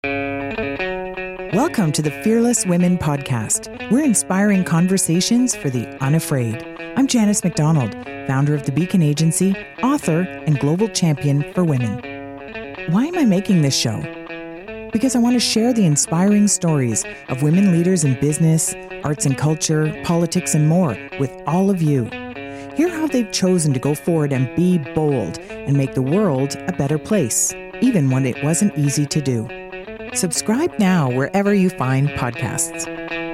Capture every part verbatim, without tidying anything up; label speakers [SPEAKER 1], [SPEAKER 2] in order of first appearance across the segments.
[SPEAKER 1] Welcome to the Fearless Women Podcast. We're inspiring conversations for the unafraid. I'm Janice McDonald, founder of the Beacon Agency, author, and global champion for women. Why am I making this show? Because I want to share the inspiring stories of women leaders in business, arts and culture, politics, and more with all of you. Hear how they've chosen to go forward and be bold and make the world a better place, even when it wasn't easy to do. Subscribe now wherever you find podcasts.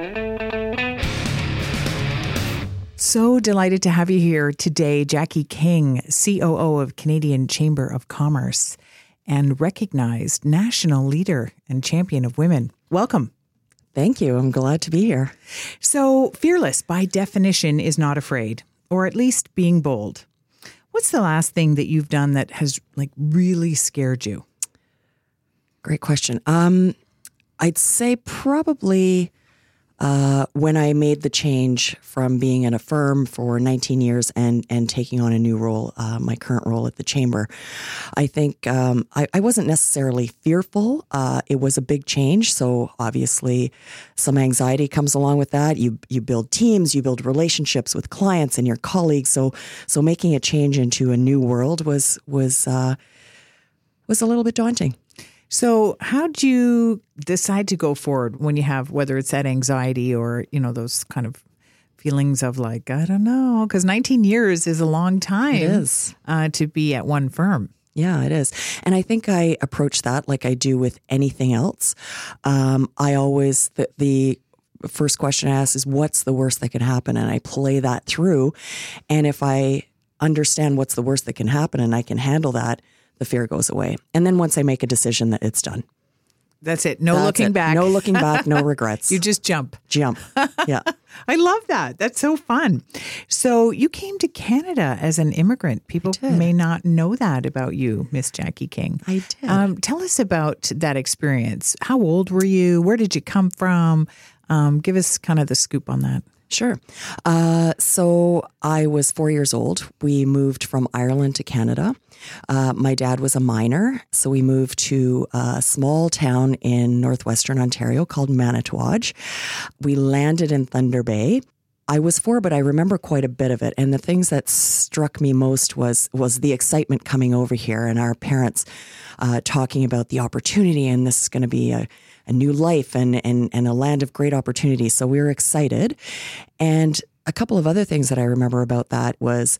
[SPEAKER 1] So delighted to have you here today, Jackie King, C O O of Canadian Chamber of Commerce and recognized national leader and champion of women. Welcome.
[SPEAKER 2] Thank you. I'm glad to be here.
[SPEAKER 1] So fearless, by definition, is not afraid, or at least being bold. What's the last thing that you've done that has like really scared you?
[SPEAKER 2] Great question. Um, I'd say probably uh, when I made the change from being in a firm for nineteen years and and taking on a new role, uh, my current role at the Chamber. I think um, I, I wasn't necessarily fearful. Uh, it was a big change, so obviously some anxiety comes along with that. You you build teams, you build relationships with clients and your colleagues. So so making a change into a new world was was uh, was a little bit daunting.
[SPEAKER 1] So how do you decide to go forward when you have, whether it's that anxiety or, you know, those kind of feelings of like, I don't know, because nineteen years is a long time
[SPEAKER 2] It is.
[SPEAKER 1] Uh, to be at one firm.
[SPEAKER 2] Yeah, it is. And I think I approach that like I do with anything else. Um, I always, the, the first question I ask is, what's the worst that can happen? And I play that through. And if I understand what's the worst that can happen and I can handle that, the fear goes away. And then once I make a decision, that it's done.
[SPEAKER 1] That's it. No
[SPEAKER 2] That's
[SPEAKER 1] looking
[SPEAKER 2] it.
[SPEAKER 1] back.
[SPEAKER 2] No looking back. No regrets.
[SPEAKER 1] You just jump.
[SPEAKER 2] Jump. Yeah.
[SPEAKER 1] I love that. That's so fun. So you came to Canada as an immigrant. People may not know that about you, Miss Jackie King.
[SPEAKER 2] I did.
[SPEAKER 1] Um, tell us about that experience. How old were you? Where did you come from? Um, give us kind of the scoop on that.
[SPEAKER 2] Sure. Uh, so I was four years old. We moved from Ireland to Canada. Uh, my dad was a miner, so we moved to a small town in northwestern Ontario called Manitouwadge. We landed in Thunder Bay. I was four, but I remember quite a bit of it. And the things that struck me most was was the excitement coming over here and our parents uh, talking about the opportunity, and this is going to be a a new life and, and, and a land of great opportunity. So we were excited. And a couple of other things that I remember about that was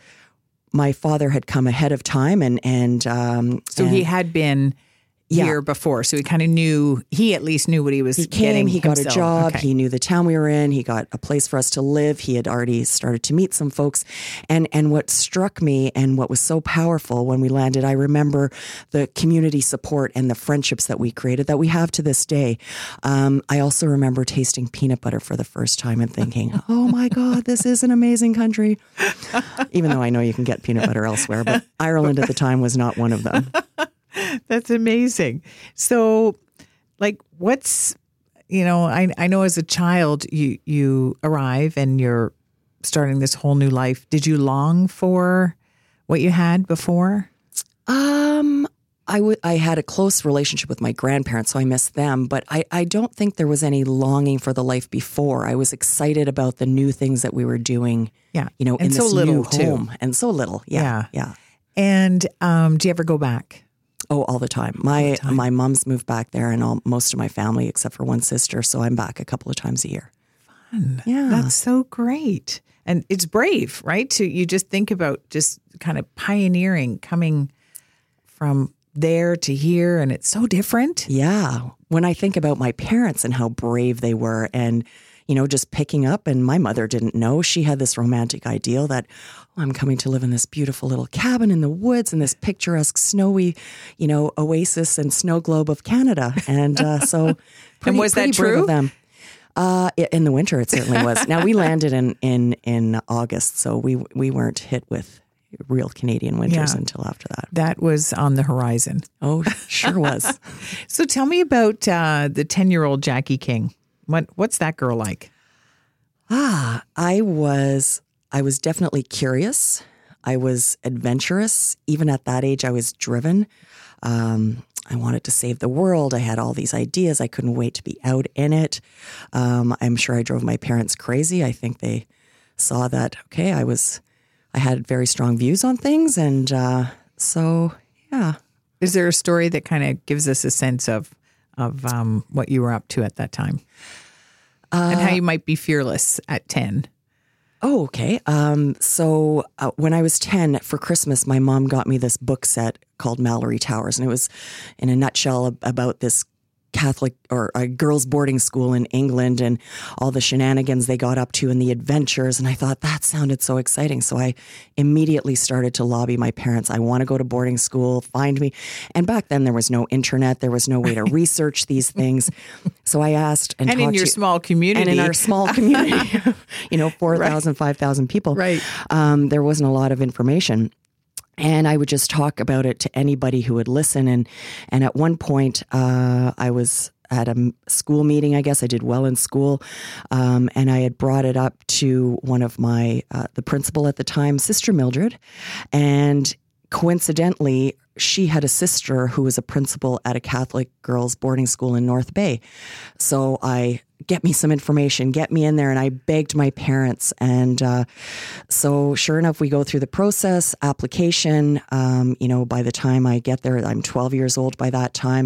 [SPEAKER 2] my father had come ahead of time and, and, um,
[SPEAKER 1] so
[SPEAKER 2] and
[SPEAKER 1] he had been
[SPEAKER 2] yeah.
[SPEAKER 1] here before. So he kind of knew, he at least knew what he was
[SPEAKER 2] He came,
[SPEAKER 1] getting
[SPEAKER 2] he got
[SPEAKER 1] himself.
[SPEAKER 2] a job,
[SPEAKER 1] Okay.
[SPEAKER 2] he knew the town we were in, he got a place for us to live. He had already started to meet some folks. And and what struck me and what was so powerful when we landed, I remember the community support and the friendships that we created that we have to this day. Um, I also remember tasting peanut butter for the first time and thinking, oh my God, this is an amazing country. Even though I know you can get peanut butter elsewhere, but Ireland at the time was not one of them.
[SPEAKER 1] That's amazing. So, like, what's, you know, I I know as a child, you, you arrive and you're starting this whole new life. Did you long for what you had before?
[SPEAKER 2] Um, I, w- I had a close relationship with my grandparents, so I miss them. But I, I don't think there was any longing for the life before. I was excited about the new things that we were doing,
[SPEAKER 1] Yeah.
[SPEAKER 2] you know,
[SPEAKER 1] And
[SPEAKER 2] in
[SPEAKER 1] so
[SPEAKER 2] this
[SPEAKER 1] little,
[SPEAKER 2] new
[SPEAKER 1] too.
[SPEAKER 2] home. And so little. Yeah.
[SPEAKER 1] Yeah.
[SPEAKER 2] Yeah.
[SPEAKER 1] And um, do you ever go back?
[SPEAKER 2] Oh, all the time. My
[SPEAKER 1] the time.
[SPEAKER 2] my mom's moved back there and all, most of my family, except for one sister. So I'm back a couple of times a year.
[SPEAKER 1] Fun.
[SPEAKER 2] Yeah.
[SPEAKER 1] That's so great. And it's brave, right? To you just think about just kind of pioneering, coming from there to here, and it's so different.
[SPEAKER 2] Yeah. When I think about my parents and how brave they were and, you know, just picking up, and my mother didn't know. She had this romantic ideal that, oh, I'm coming to live in this beautiful little cabin in the woods in this picturesque snowy, you know, oasis and snow globe of Canada. And uh, so pretty,
[SPEAKER 1] And was that
[SPEAKER 2] pretty brave
[SPEAKER 1] true?
[SPEAKER 2] of them. Uh, i- in the winter, it certainly was. Now, we landed in, in, in August, so we we weren't hit with real Canadian winters
[SPEAKER 1] Yeah.
[SPEAKER 2] until after that.
[SPEAKER 1] That was on the horizon.
[SPEAKER 2] Oh, sure was.
[SPEAKER 1] So tell me about uh, the ten-year-old Jackie King. What What's that girl like?
[SPEAKER 2] Ah, I was I was definitely curious. I was adventurous. Even at that age, I was driven. Um, I wanted to save the world. I had all these ideas. I couldn't wait to be out in it. Um, I'm sure I drove my parents crazy. I think they saw that, okay, I was, I had very strong views on things. And uh, so, yeah.
[SPEAKER 1] Is there a story that kind of gives us a sense of, of um, what you were up to at that time? Uh, and how you might be fearless at ten?
[SPEAKER 2] Oh, okay. Um, so uh, when I was ten, for Christmas, my mom got me this book set called Mallory Towers. And it was, in a nutshell, about this Catholic or a girls' boarding school in England and all the shenanigans they got up to and the adventures. And I thought that sounded so exciting. So I immediately started to lobby my parents. I want to go to boarding school, find me. And back then there was no internet. There was no way to research these things. So I asked and,
[SPEAKER 1] and in your
[SPEAKER 2] to,
[SPEAKER 1] small community.
[SPEAKER 2] And in our small community, you know, four thousand, right. five thousand people.
[SPEAKER 1] Right.
[SPEAKER 2] Um, there wasn't a lot of information. And I would just talk about it to anybody who would listen. And and at one point, uh, I was at a school meeting, I guess. I did well in school. Um, and I had brought it up to one of my, uh, the principal at the time, Sister Mildred. And coincidentally, she had a sister who was a principal at a Catholic girls' boarding school in North Bay. So I, get me some information, get me in there. And I begged my parents. And uh, so sure enough, we go through the process, application. Um, you know, by the time I get there, I'm twelve years old by that time.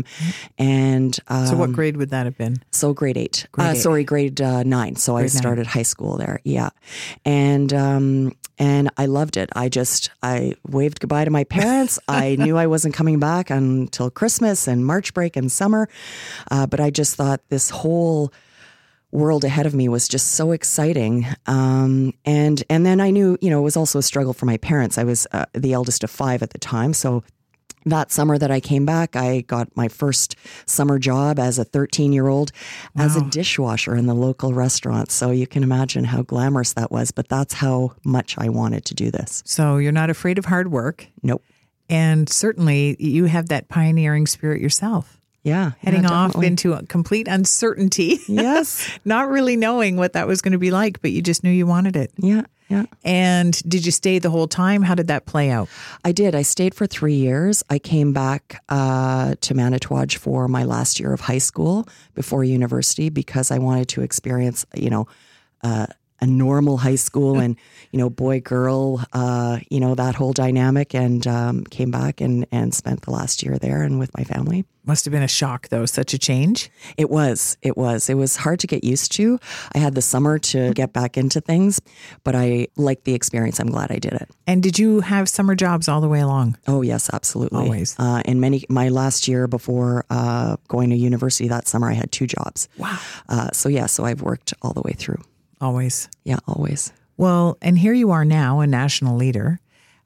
[SPEAKER 2] And um,
[SPEAKER 1] so what grade would that have been?
[SPEAKER 2] So grade eight.
[SPEAKER 1] Grade
[SPEAKER 2] uh,
[SPEAKER 1] eight.
[SPEAKER 2] Sorry, grade uh, nine. So
[SPEAKER 1] grade
[SPEAKER 2] I started
[SPEAKER 1] nine.
[SPEAKER 2] high school there. Yeah. And um, and I loved it. I just, I waved goodbye to my parents. I knew I wasn't coming back until Christmas and March break and summer. Uh, but I just thought this whole world ahead of me was just so exciting. Um, and and then I knew, you know, it was also a struggle for my parents. I was uh, the eldest of five at the time. So that summer that I came back, I got my first summer job as a thirteen-year-old wow. as a dishwasher in the local restaurant. So you can imagine how glamorous that was. But that's how much I wanted to do this.
[SPEAKER 1] So you're not afraid of hard work.
[SPEAKER 2] Nope.
[SPEAKER 1] And certainly you have that pioneering spirit yourself.
[SPEAKER 2] Yeah.
[SPEAKER 1] Heading
[SPEAKER 2] yeah,
[SPEAKER 1] off into a complete uncertainty.
[SPEAKER 2] Yes.
[SPEAKER 1] Not really knowing what that was going to be like, but you just knew you wanted it.
[SPEAKER 2] Yeah. Yeah.
[SPEAKER 1] And did you stay the whole time? How did that play out?
[SPEAKER 2] I did. I stayed for three years. I came back uh, to Manitouwadge for my last year of high school before university because I wanted to experience, you know, uh, a normal high school and, you know, boy, girl, uh, you know, that whole dynamic, and um, came back and, and spent the last year there and with my family.
[SPEAKER 1] Must have been a shock, though, such a change.
[SPEAKER 2] It was. It was. It was hard to get used to. I had the summer to get back into things, but I liked the experience. I'm glad I did it.
[SPEAKER 1] And did you have summer jobs all the way along?
[SPEAKER 2] Oh, yes, absolutely.
[SPEAKER 1] Always.
[SPEAKER 2] Uh, and many, my last year before uh, going to university that summer, I had two jobs.
[SPEAKER 1] Wow.
[SPEAKER 2] Uh, so, yeah, so I've worked all the way through.
[SPEAKER 1] Always.
[SPEAKER 2] Yeah, always.
[SPEAKER 1] Well, and here you are now, a national leader.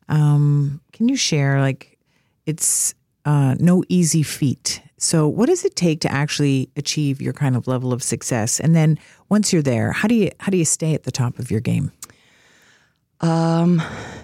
[SPEAKER 1] Um, can you share, like, it's uh, no easy feat. So what does it take to actually achieve your kind of level of success? And then once you're there, how do you how do you stay at the top of your game?
[SPEAKER 2] Um.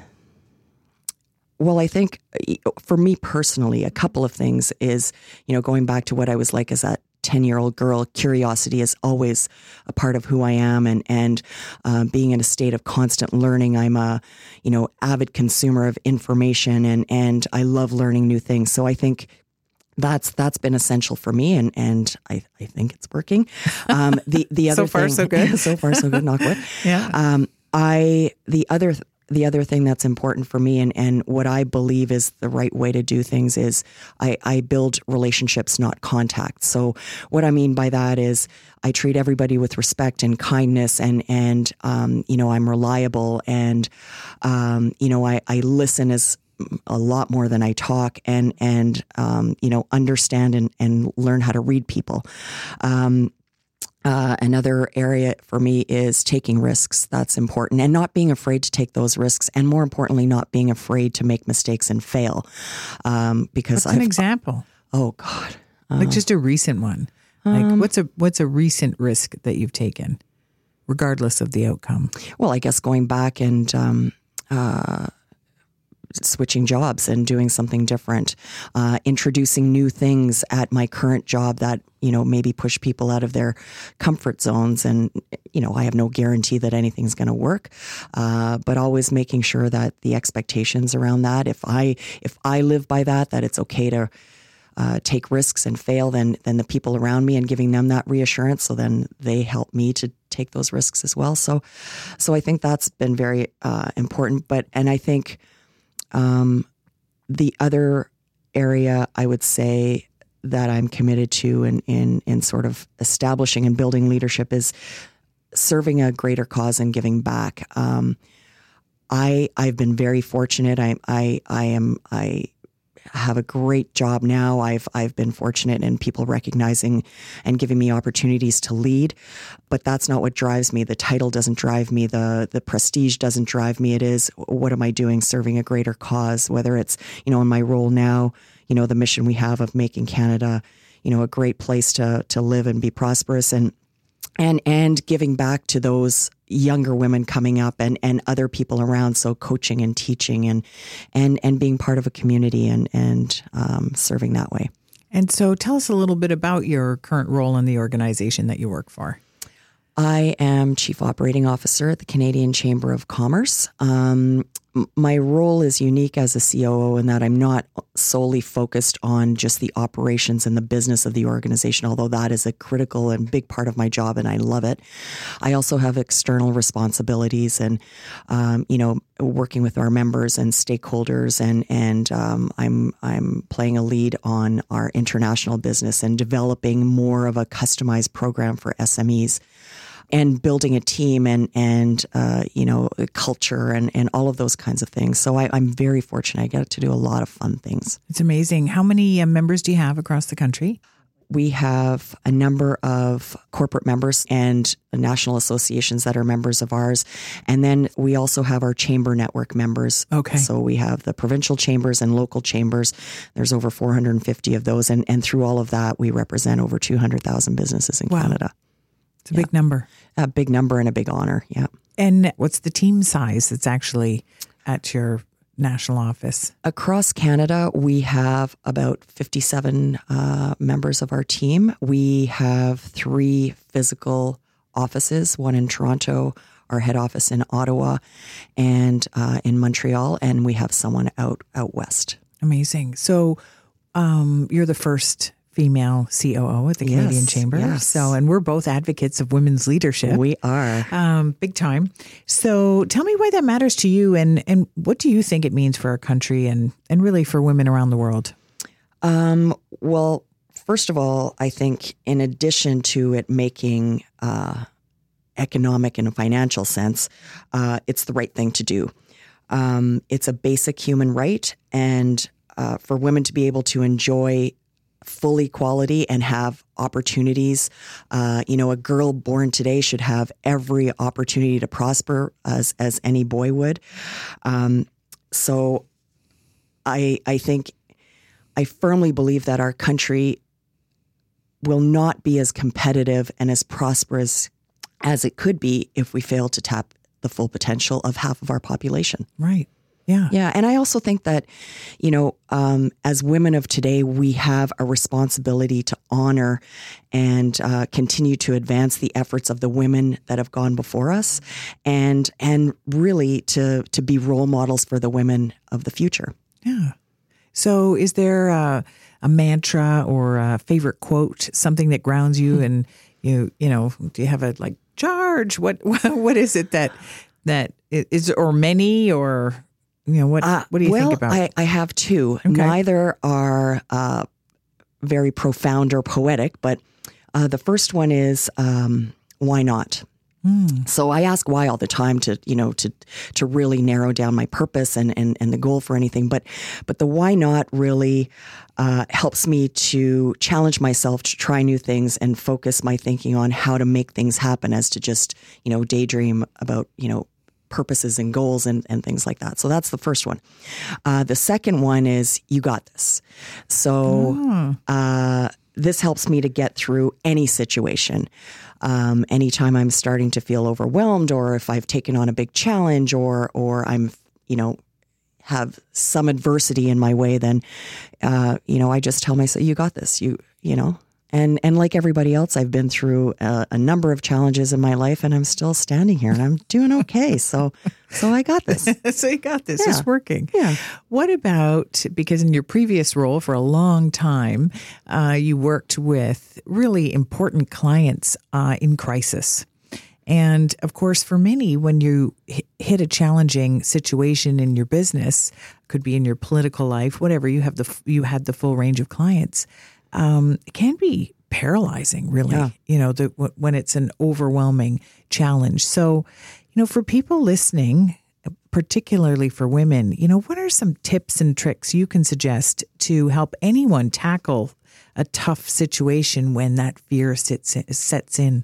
[SPEAKER 2] Well, I think for me personally, a couple of things is, you know, going back to what I was like as that ten-year-old girl, curiosity is always a part of who I am, and and uh, being in a state of constant learning. I'm a, you know, avid consumer of information, and and I love learning new things. So I think that's that's been essential for me, and and I, I think it's working. Um, the the other
[SPEAKER 1] so far
[SPEAKER 2] thing,
[SPEAKER 1] so good,
[SPEAKER 2] so far so good. Knock wood.
[SPEAKER 1] Yeah.
[SPEAKER 2] Um, I the other. Th- The other thing that's important for me, and, and what I believe is the right way to do things, is I, I build relationships, not contacts. So what I mean by that is I treat everybody with respect and kindness, and, and um, you know, I'm reliable, and, um, you know, I, I listen as a lot more than I talk, and, and um, you know, understand and, and learn how to read people. Um Uh, another area for me is taking risks. That's important, and not being afraid to take those risks, and more importantly, not being afraid to make mistakes and fail. Um, because
[SPEAKER 1] what's an
[SPEAKER 2] I've,
[SPEAKER 1] example?
[SPEAKER 2] Oh God, uh,
[SPEAKER 1] like just a recent one. Like
[SPEAKER 2] um,
[SPEAKER 1] what's a what's a recent risk that you've taken, regardless of the outcome?
[SPEAKER 2] Well, I guess going back and um, uh, switching jobs and doing something different, uh, introducing new things at my current job that, you know, maybe push people out of their comfort zones. And, you know, I have no guarantee that anything's going to work, uh, but always making sure that the expectations around that, if I, if I live by that, that it's okay to uh, take risks and fail than than the people around me, and giving them that reassurance. So then they help me to take those risks as well. So, so I think that's been very uh, important. But and I think um, the other area I would say that I'm committed to in in in sort of establishing and building leadership is serving a greater cause and giving back. Um, I I've been very fortunate. I I I am I have a great job now. I've I've been fortunate in people recognizing and giving me opportunities to lead, but that's not what drives me. The title doesn't drive me. The the prestige doesn't drive me. It is, what am I doing serving a greater cause? Whether it's, you know, in my role now, you know, the mission we have of making Canada, you know, a great place to to live and be prosperous, and and and giving back to those younger women coming up and, and other people around. So coaching and teaching and and and being part of a community and and um, serving that way.
[SPEAKER 1] And so tell us a little bit about your current role in the organization that you work for.
[SPEAKER 2] I am Chief Operating Officer at the Canadian Chamber of Commerce. Um, my role is unique as a C O O in that I'm not solely focused on just the operations and the business of the organization, although that is a critical and big part of my job and I love it. I also have external responsibilities and, um, you know, working with our members and stakeholders, and and um, I'm I'm playing a lead on our international business and developing more of a customized program for S M Es. And building a team and, and uh, you know, culture and, and all of those kinds of things. So I, I'm very fortunate. I get to do a lot of fun things.
[SPEAKER 1] It's amazing. How many uh, members do you have across the country?
[SPEAKER 2] We have a number of corporate members and national associations that are members of ours. And then we also have our chamber network members.
[SPEAKER 1] Okay.
[SPEAKER 2] So we have the provincial chambers and local chambers. There's over four hundred fifty of those. And, and through all of that, we represent over two hundred thousand businesses in
[SPEAKER 1] wow.
[SPEAKER 2] Canada.
[SPEAKER 1] It's a yeah. big number.
[SPEAKER 2] A big number and a big honor, yeah.
[SPEAKER 1] And what's the team size that's actually at your national office?
[SPEAKER 2] Across Canada, we have about fifty-seven uh, members of our team. We have three physical offices, one in Toronto, our head office in Ottawa, and uh, in Montreal, and we have someone out out west.
[SPEAKER 1] Amazing. So um, you're the first female C O O at the Canadian
[SPEAKER 2] yes,
[SPEAKER 1] Chamber.
[SPEAKER 2] Yes.
[SPEAKER 1] So, and we're both advocates of women's leadership.
[SPEAKER 2] We are.
[SPEAKER 1] Um, big time. So tell me why that matters to you, and, and what do you think it means for our country and, and really for women around the world?
[SPEAKER 2] Um, well, first of all, I think in addition to it making uh, economic and financial sense, uh, it's the right thing to do. Um, it's a basic human right, and uh, for women to be able to enjoy full equality and have opportunities. Uh, you know, a girl born today should have every opportunity to prosper as as any boy would. Um, so I I think I firmly believe that our country will not be as competitive and as prosperous as it could be if we fail to tap the full potential of half of our population.
[SPEAKER 1] Right. Yeah.
[SPEAKER 2] Yeah. And I also think that, you know, um, as women of today, we have a responsibility to honor and uh, continue to advance the efforts of the women that have gone before us, and and really to to be role models for the women of the future.
[SPEAKER 1] Yeah. So is there a, a mantra or a favorite quote, something that grounds you? And you, you know, do you have a like charge? What what is it that that is, or many, or you know, what
[SPEAKER 2] Uh,
[SPEAKER 1] what do you
[SPEAKER 2] well,
[SPEAKER 1] think about?
[SPEAKER 2] I, I have two.
[SPEAKER 1] Okay.
[SPEAKER 2] Neither are uh, very profound or poetic, but uh, the first one is um, why not?
[SPEAKER 1] Mm.
[SPEAKER 2] So I ask why all the time to, you know, to to really narrow down my purpose and and, and the goal for anything. But but the why not really uh, helps me to challenge myself to try new things and focus my thinking on how to make things happen, as to just, you know, daydream about, you know, purposes and goals and, and things like that. So that's the first one. Uh, the second one is you got this. So
[SPEAKER 1] Oh.
[SPEAKER 2] uh, this helps me to get through any situation. Um, anytime I'm starting to feel overwhelmed, or if I've taken on a big challenge, or or I'm, you know, have some adversity in my way, then, uh, you know, I just tell myself, you got this, you, you know, And and like everybody else, I've been through a, a number of challenges in my life, and I'm still standing here, and I'm doing okay. So so I got this.
[SPEAKER 1] So you got this.
[SPEAKER 2] Yeah.
[SPEAKER 1] It's working.
[SPEAKER 2] Yeah.
[SPEAKER 1] What about, because in your previous role for a long time, uh, you worked with really important clients uh, in crisis. And of course, for many, when you hit a challenging situation in your business, could be in your political life, whatever, you have the you had the full range of clients. Um, it can be paralyzing, really.
[SPEAKER 2] Yeah.
[SPEAKER 1] You know, the, when it's an overwhelming challenge. So, you know, for people listening, particularly for women, you know, what are some tips and tricks you can suggest to help anyone tackle a tough situation when that fear sits in, sets in?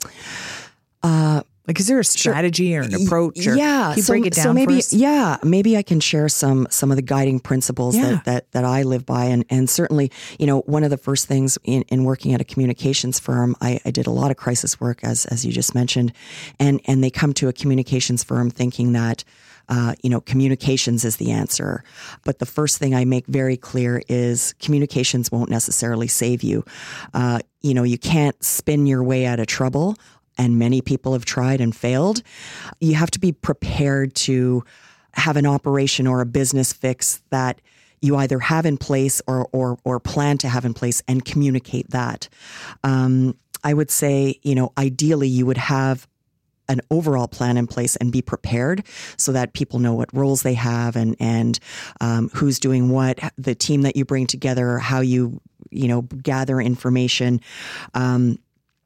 [SPEAKER 1] Uh, like, is there a strategy sure. or an approach? Or
[SPEAKER 2] yeah.
[SPEAKER 1] Can you
[SPEAKER 2] so,
[SPEAKER 1] break it down
[SPEAKER 2] so maybe,
[SPEAKER 1] for us?
[SPEAKER 2] yeah, maybe I can share some some of the guiding principles
[SPEAKER 1] Yeah.
[SPEAKER 2] that, that that I live by, and and certainly, you know, one of the first things in, in working at a communications firm, I, I did a lot of crisis work, as as you just mentioned, and and they come to a communications firm thinking that, Uh, you know, communications is the answer. But the first thing I make very clear is communications won't necessarily save you. Uh, you know, you can't spin your way out of trouble, and many people have tried and failed. You have to be prepared to have an operation or a business fix that you either have in place or or or plan to have in place, and communicate that. Um, I would say, you know, ideally you would have an overall plan in place and be prepared so that people know what roles they have, and, and, um, who's doing what, the team that you bring together, how you, you know, gather information. Um,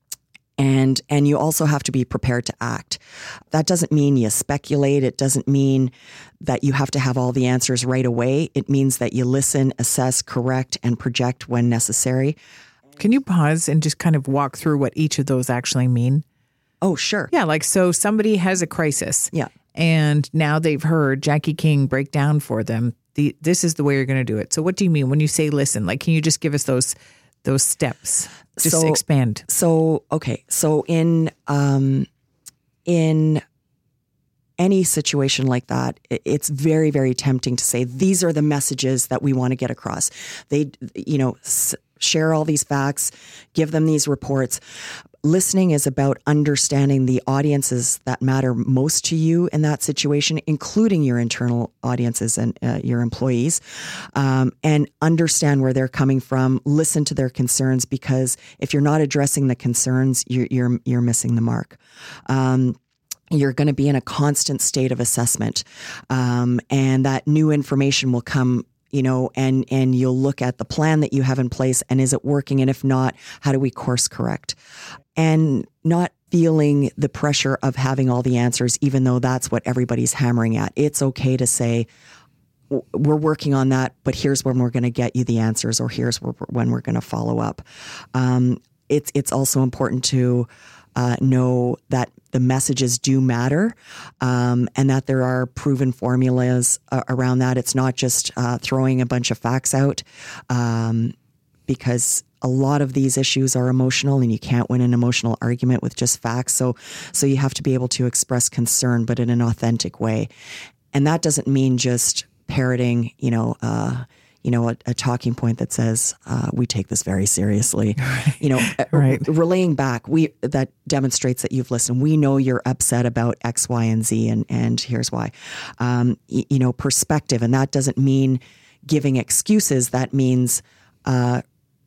[SPEAKER 2] and, and you also have to be prepared to act. That doesn't mean you speculate. It doesn't mean that you have to have all the answers right away. It means that you listen, assess, correct, and project when necessary.
[SPEAKER 1] Can you pause and just kind of walk through what each of those actually mean?
[SPEAKER 2] Oh, sure.
[SPEAKER 1] Yeah, like, so somebody has a crisis.
[SPEAKER 2] Yeah.
[SPEAKER 1] And now they've heard Jackie King break down for them. The, this is the way you're going to do it. So what do you mean when you say listen? Like, can you just give us those those steps? Just
[SPEAKER 2] So-
[SPEAKER 1] expand.
[SPEAKER 2] So, okay. So in, um, in any situation like that, i- it's very, very tempting to say, these are the messages that we want to get across. They, you know, s- share all these facts, give them these reports. Listening is about understanding the audiences that matter most to you in that situation, including your internal audiences and uh, your employees, um, and understand where they're coming from. Listen to their concerns, because if you're not addressing the concerns, you're you're, you're missing the mark. Um, You're going to be in a constant state of assessment, um, and that new information will come. You know, and, and you'll look at the plan that you have in place, and is it working? And if not, how do we course correct? And not feeling the pressure of having all the answers, even though that's what everybody's hammering at. It's okay to say, we're working on that, but here's when we're going to get you the answers, or here's where, when we're going to follow up. Um, it's, it's also important to uh, know that the messages do matter, um, and that there are proven formulas uh, around that. It's not just uh, throwing a bunch of facts out, um, because a lot of these issues are emotional, and you can't win an emotional argument with just facts. So, so you have to be able to express concern, but in an authentic way. And that doesn't mean just parroting, you know, uh, you know, a, a talking point that says, uh, we take this very seriously, you know,
[SPEAKER 1] Right.
[SPEAKER 2] relaying back, we, that demonstrates that you've listened. We know you're upset about X, Y, and Z, and, and here's why. Um, y- you know, perspective. And that doesn't mean giving excuses. That means, uh,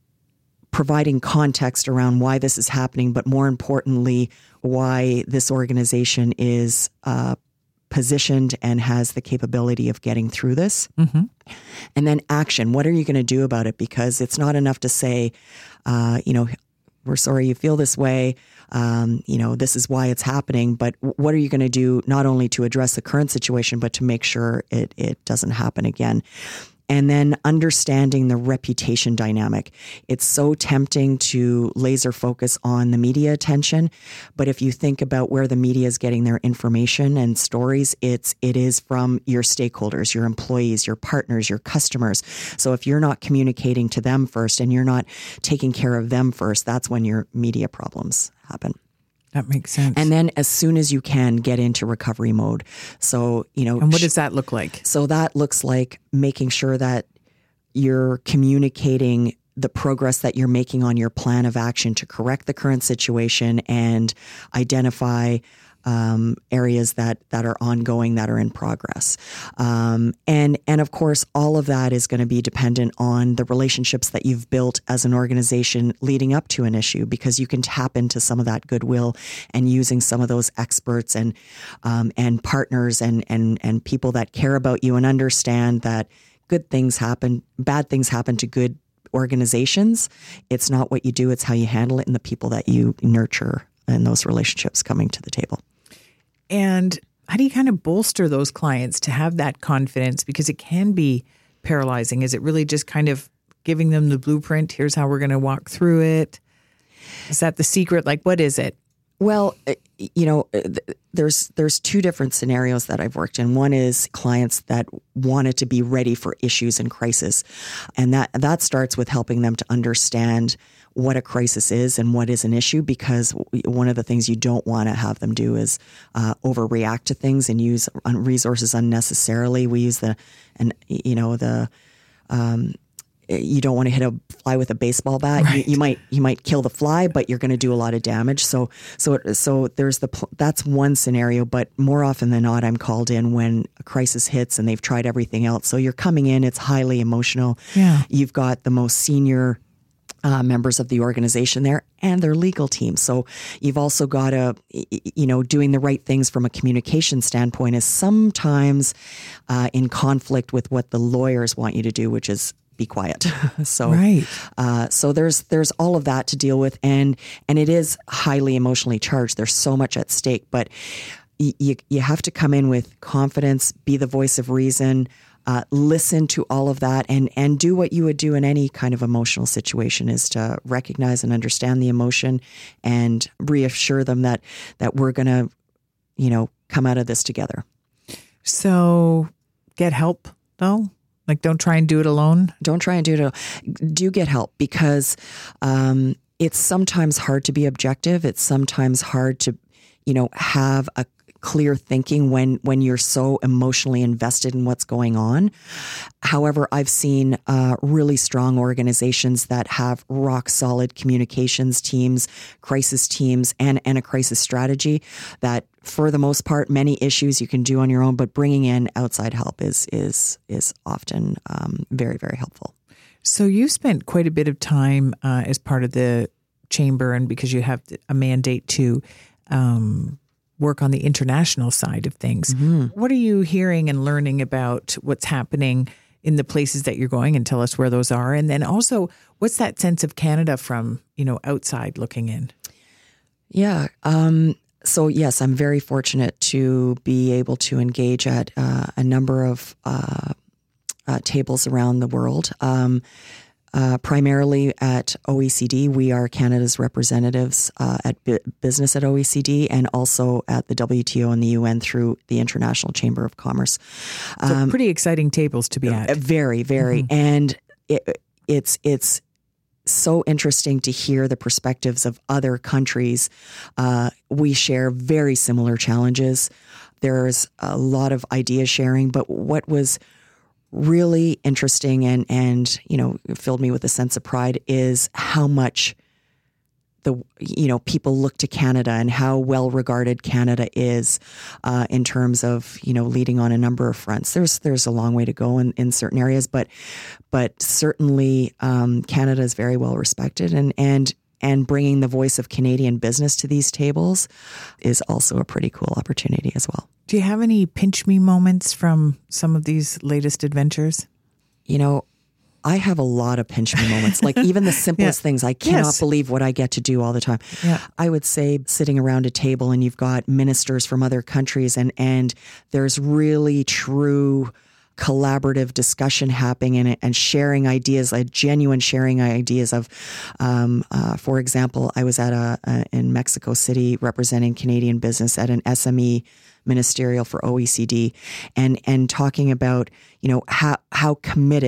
[SPEAKER 2] providing context around why this is happening, but more importantly, why this organization is, uh, positioned and has the capability of getting through this.
[SPEAKER 1] Mm-hmm.
[SPEAKER 2] And then action. What are you going to do about it? Because it's not enough to say, uh, you know, we're sorry you feel this way. Um, you know, this is why it's happening. But what are you going to do not only to address the current situation, but to make sure it, it doesn't happen again? And then understanding the reputation dynamic. It's so tempting to laser focus on the media attention. But if you think about where the media is getting their information and stories, it's, it is from your stakeholders, your employees, your partners, your customers. So if you're not communicating to them first, and you're not taking care of them first, that's when your media problems happen.
[SPEAKER 1] That makes sense.
[SPEAKER 2] And then as soon as you can, get into recovery mode. So, you know.
[SPEAKER 1] And what does that look like?
[SPEAKER 2] So that looks like making sure that you're communicating the progress that you're making on your plan of action to correct the current situation and identify um, areas that, that are ongoing, that are in progress. Um, and, and of course, all of that is going to be dependent on the relationships that you've built as an organization leading up to an issue, because you can tap into some of that goodwill and using some of those experts and, um, and partners and, and, and people that care about you and understand that good things happen, bad things happen to good organizations. It's not what you do, it's how you handle it and the people that you nurture and those relationships coming to the table.
[SPEAKER 1] And how do you kind of bolster those clients to have that confidence? Because it can be paralyzing. Is it really just kind of giving them the blueprint? Here's how we're going to walk through it. Is that the secret? Like, what is it?
[SPEAKER 2] Well, you know, there's there's two different scenarios that I've worked in. One is clients that wanted to be ready for issues and crisis. And that that starts with helping them to understand what a crisis is and what is an issue, because one of the things you don't want to have them do is uh, overreact to things and use resources unnecessarily. We use the, and you know, the, um, you don't want to hit a fly with a baseball bat.
[SPEAKER 1] Right.
[SPEAKER 2] You, you might you might kill the fly, but you're going to do a lot of damage. So so so there's the that's one scenario. But more often than not, I'm called in when a crisis hits and they've tried everything else. So you're coming in. It's highly emotional.
[SPEAKER 1] Yeah.
[SPEAKER 2] You've got the most senior Uh, members of the organization there and their legal team. So you've also got to, you know, doing the right things from a communication standpoint is sometimes uh, in conflict with what the lawyers want you to do, which is be quiet. so,
[SPEAKER 1] right.
[SPEAKER 2] uh, so there's there's all of that to deal with, and and it is highly emotionally charged. There's so much at stake, but y- you you have to come in with confidence, be the voice of reason. Uh, listen to all of that and, and do what you would do in any kind of emotional situation, is to recognize and understand the emotion and reassure them that, that we're going to, you know, come out of this together.
[SPEAKER 1] So get help though? Like, don't try and do it alone.
[SPEAKER 2] Don't try and do it alone. Do get help, because um, it's sometimes hard to be objective. It's sometimes hard to, you know, have a clear thinking when when you're so emotionally invested in what's going on. However, I've seen uh, really strong organizations that have rock solid communications teams, crisis teams, and, and a crisis strategy that, for the most part, many issues you can do on your own, but bringing in outside help is is is often um, very, very helpful.
[SPEAKER 1] So you spent quite a bit of time uh, as part of the chamber, and because you have a mandate to um work on the international side of things. Mm-hmm. What are you hearing and learning about what's happening in the places that you're going, and tell us where those are? And then also, what's that sense of Canada from, you know, outside looking in?
[SPEAKER 2] Yeah. Um, so yes, I'm very fortunate to be able to engage at uh, a number of uh, uh, tables around the world. Um, Uh, primarily at O E C D. We are Canada's representatives uh, at bu- business at O E C D, and also at the W T O and the U N through the International Chamber of Commerce.
[SPEAKER 1] So um, pretty exciting tables to be at.
[SPEAKER 2] Very, very. Mm-hmm. And it, it's it's so interesting to hear the perspectives of other countries. Uh, we share very similar challenges. There's a lot of idea sharing, but what was really interesting and, and, you know, filled me with a sense of pride is how much the, you know, people look to Canada and how well regarded Canada is uh, in terms of, you know, leading on a number of fronts. There's, there's a long way to go in, in certain areas, but, but certainly um, Canada is very well respected, and, and, and bringing the voice of Canadian business to these tables is also a pretty cool opportunity as well.
[SPEAKER 1] Do you have any pinch me moments from some of these latest adventures?
[SPEAKER 2] You know, I have a lot of pinch me moments, like even the simplest yeah. things. I cannot yes. believe what I get to do all the time.
[SPEAKER 1] Yeah.
[SPEAKER 2] I would say sitting around a table and you've got ministers from other countries, and, and there's really true collaborative discussion happening and, and sharing ideas, like genuine sharing ideas of, um, uh, for example, I was at a, a in Mexico City representing Canadian business at an S M E ministerial for O E C D, and and talking about, you know, how how committed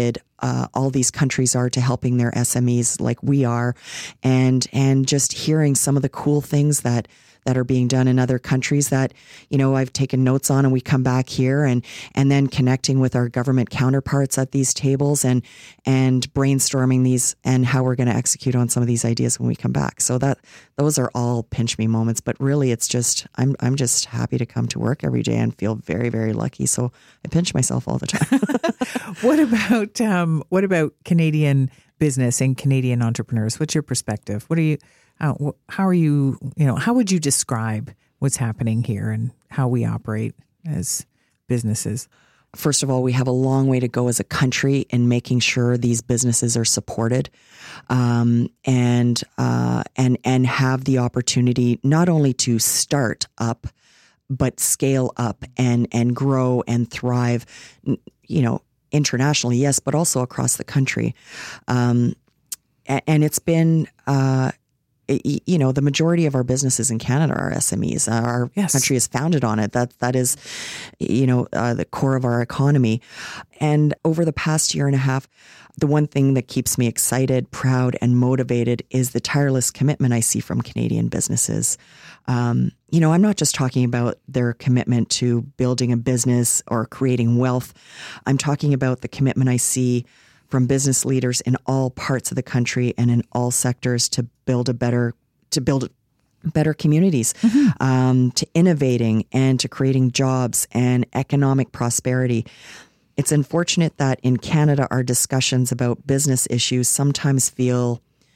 [SPEAKER 2] uh, all these countries are to helping their S M Es like we are, and and just hearing some of the cool things that that are being done in other countries that, you know, I've taken notes on, and we come back here and and then connecting with our government counterparts at these tables and and brainstorming these and how we're going to execute on some of these ideas when we come back. So that those are all pinch me moments, but really it's just I'm I'm just happy to come to work every day and feel very, very lucky. So I pinch myself all the time.
[SPEAKER 1] What about um what about Canadian business and Canadian entrepreneurs? What's your perspective? What are you How, how are you, you know, how would you describe what's happening here and how we operate as businesses?
[SPEAKER 2] First of all, we have a long way to go as a country in making sure these businesses are supported, um, and uh, and and have the opportunity not only to start up, but scale up and and grow and thrive, you know, internationally, yes, but also across the country. Um, and, and it's been. Uh, You know, the majority of our businesses in Canada are S M Es. Our
[SPEAKER 1] yes.
[SPEAKER 2] country is founded on it. That that is, you know, uh, the core of our economy. And over the past year and a half, the one thing that keeps me excited, proud, and motivated is the tireless commitment I see from Canadian businesses. Um, you know, I'm not just talking about their commitment to building a business or creating wealth. I'm talking about the commitment I see from business leaders in all parts of the country and in all sectors to build a better, to build better communities, mm-hmm. um, to innovating and to creating jobs and economic prosperity. It's unfortunate that in Canada, our discussions about business issues sometimes feel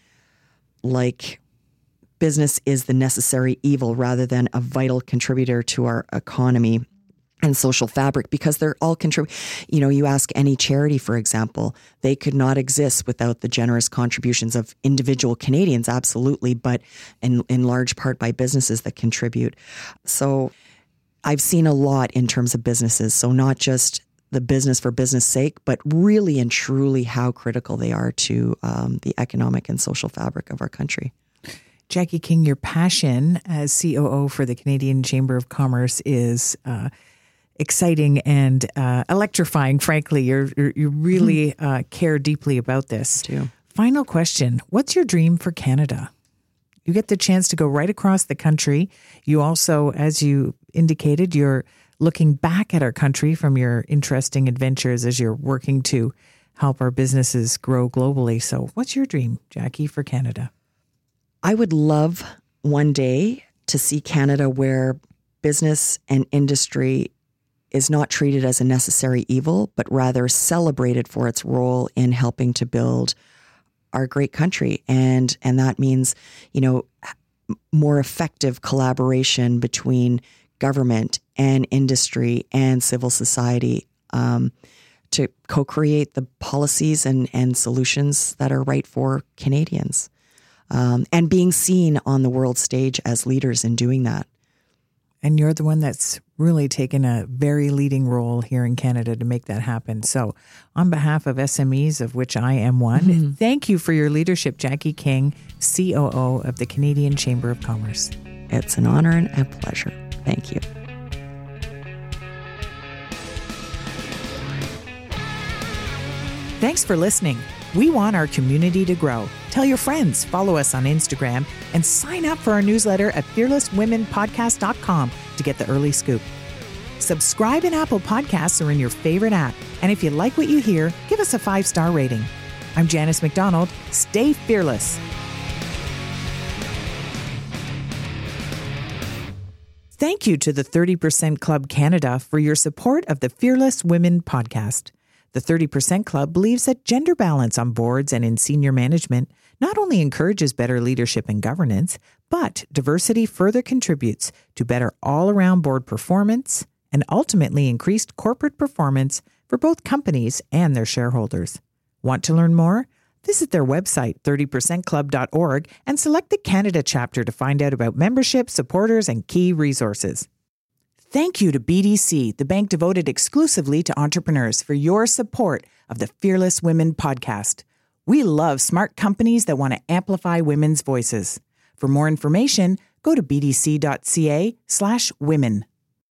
[SPEAKER 2] like business is the necessary evil rather than a vital contributor to our economy and social fabric, because they're all contribute. You know, you ask any charity, for example, they could not exist without the generous contributions of individual Canadians, absolutely, but in, in large part by businesses that contribute. So I've seen a lot in terms of businesses. So not just the business for business sake, but really and truly how critical they are to um, the economic and social fabric of our country.
[SPEAKER 1] Jackie King, your passion as C O O for the Canadian Chamber of Commerce is uh, exciting and uh, electrifying, frankly. You're, you're, you really uh, care deeply about this.
[SPEAKER 2] Too.
[SPEAKER 1] Final question. What's your dream for Canada? You get the chance to go right across the country. You also, as you indicated, you're looking back at our country from your interesting adventures as you're working to help our businesses grow globally. So what's your dream, Jackie, for Canada?
[SPEAKER 2] I would love one day to see Canada where business and industry is not treated as a necessary evil, but rather celebrated for its role in helping to build our great country. And, and that means, you know, more effective collaboration between government and industry and civil society um, to co-create the policies and, and solutions that are right for Canadians. Um, and being seen on the world stage as leaders in doing that.
[SPEAKER 1] And you're the one that's really taken a very leading role here in Canada to make that happen. So on behalf of S M Es, of which I am one, mm-hmm. thank you for your leadership, Jackie King, C O O of the Canadian Chamber of Commerce.
[SPEAKER 2] It's an honor and a pleasure. Thank you.
[SPEAKER 1] Thanks for listening. We want our community to grow. Tell your friends, follow us on Instagram, and sign up for our newsletter at fearless women podcast dot com to get the early scoop. Subscribe in Apple Podcasts or in your favorite app. And if you like what you hear, give us a five-star rating. I'm Janice McDonald. Stay fearless. Thank you to the thirty percent Club Canada for your support of the Fearless Women podcast. The thirty percent Club believes that gender balance on boards and in senior management not only encourages better leadership and governance, but diversity further contributes to better all-around board performance and ultimately increased corporate performance for both companies and their shareholders. Want to learn more? Visit their website, thirty percent club dot org, and select the Canada chapter to find out about membership, supporters, and key resources. Thank you to B D C, the bank devoted exclusively to entrepreneurs, for your support of the Fearless Women podcast. We love smart companies that want to amplify women's voices. For more information, go to b d c dot c a slash women.